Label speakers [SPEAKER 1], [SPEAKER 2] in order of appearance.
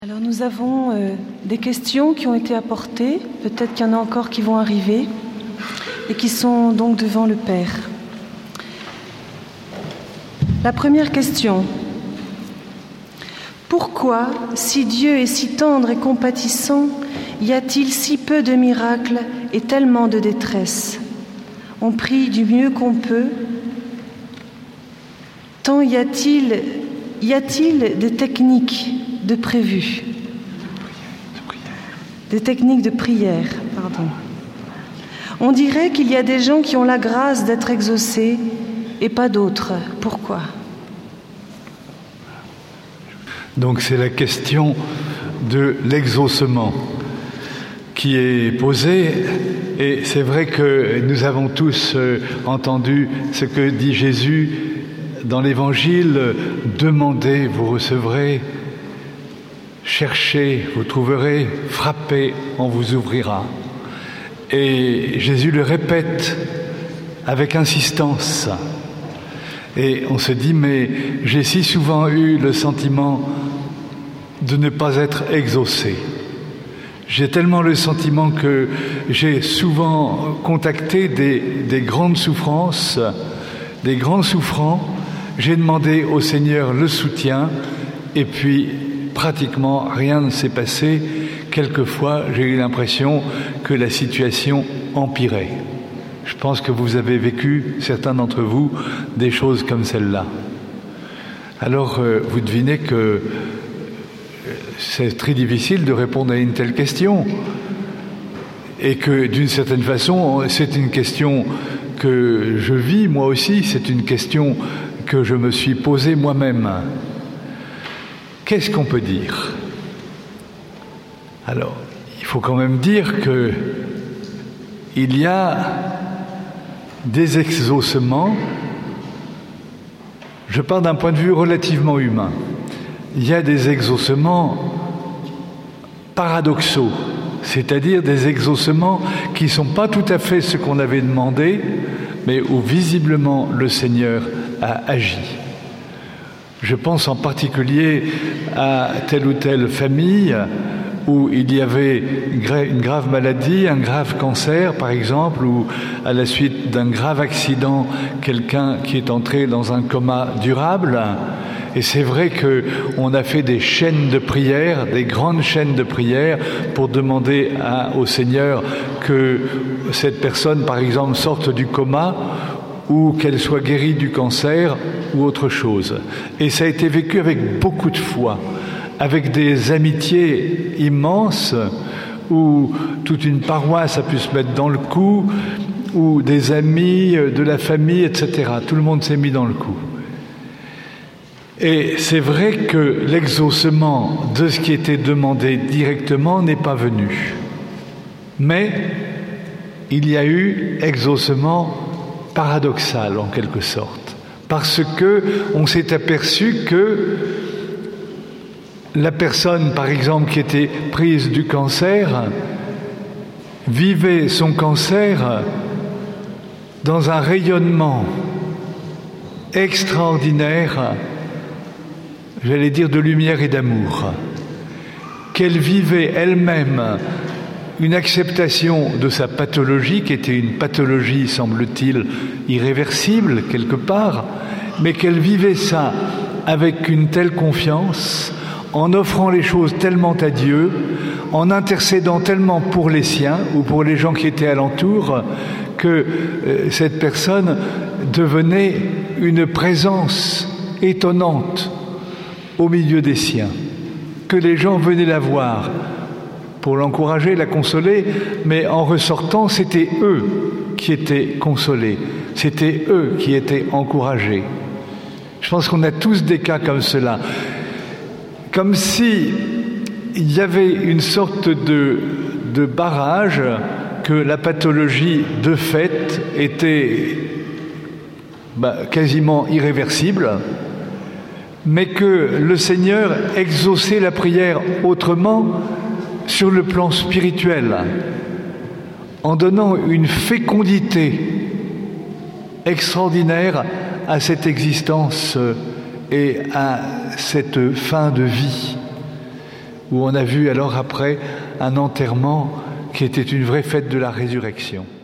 [SPEAKER 1] Alors nous avons des questions qui ont été apportées, peut-être qu'il y en a encore qui vont arriver, et qui sont donc devant le Père. La première question. Pourquoi, si Dieu est si tendre et compatissant, y a-t-il si peu de miracles et tellement de détresse ? On prie du mieux qu'on peut. Tant y a-t-il des techniques de prévues, des techniques de prière, pardon. On dirait qu'il y a des gens qui ont la grâce d'être exaucés et pas d'autres. Pourquoi ?
[SPEAKER 2] Donc c'est la question de l'exaucement qui est posée, et c'est vrai que nous avons tous entendu ce que dit Jésus dans l'Évangile: demandez, vous recevrez, cherchez, vous trouverez, frappez, on vous ouvrira. Et Jésus le répète avec insistance. Et on se dit, mais j'ai si souvent eu le sentiment de ne pas être exaucé. J'ai tellement le sentiment que j'ai souvent contacté des grandes souffrances, des grands souffrants. J'ai demandé au Seigneur le soutien, et puis pratiquement rien ne s'est passé. Quelquefois, j'ai eu l'impression que la situation empirait. Je pense que vous avez vécu, certains d'entre vous, des choses comme celle-là. Alors, vous devinez que c'est très difficile de répondre à une telle question. Et que, d'une certaine façon, c'est une question que je vis moi aussi, c'est une question que je me suis posée moi-même. Qu'est-ce qu'on peut dire ? Alors, il faut quand même dire que il y a des exaucements. Je parle d'un point de vue relativement humain. Il y a des exaucements paradoxaux, c'est-à-dire des exaucements qui ne sont pas tout à fait ce qu'on avait demandé, mais où visiblement le Seigneur a agi. Je pense en particulier à telle ou telle famille où il y avait une grave maladie, un grave cancer par exemple, ou à la suite d'un grave accident, quelqu'un qui est entré dans un coma durable. Et c'est vrai qu'on a fait des chaînes de prière, des grandes chaînes de prière, pour demander au Seigneur que cette personne, par exemple, sorte du coma, ou qu'elle soit guérie du cancer, ou autre chose. Et ça a été vécu avec beaucoup de foi, avec des amitiés immenses, où toute une paroisse a pu se mettre dans le coup, ou des amis, de la famille, etc. Tout le monde s'est mis dans le coup. Et c'est vrai que l'exaucement de ce qui était demandé directement n'est pas venu. Mais il y a eu exaucement paradoxal en quelque sorte, parce que on s'est aperçu que la personne, par exemple, qui était prise du cancer, vivait son cancer dans un rayonnement extraordinaire, j'allais dire de lumière et d'amour, qu'elle vivait elle-même une acceptation de sa pathologie, qui était une pathologie, semble-t-il, irréversible quelque part, mais qu'elle vivait ça avec une telle confiance, en offrant les choses tellement à Dieu, en intercédant tellement pour les siens ou pour les gens qui étaient alentour, que cette personne devenait une présence étonnante au milieu des siens, que les gens venaient la voir pour l'encourager, la consoler, mais en ressortant, c'était eux qui étaient consolés, c'était eux qui étaient encouragés. Je pense qu'on a tous des cas comme cela, comme si il y avait une sorte de barrage, que la pathologie de fait était quasiment irréversible, mais que le Seigneur exauçait la prière autrement sur le plan spirituel, en donnant une fécondité extraordinaire à cette existence et à cette fin de vie. où on a vu alors après un enterrement qui était une vraie fête de la résurrection.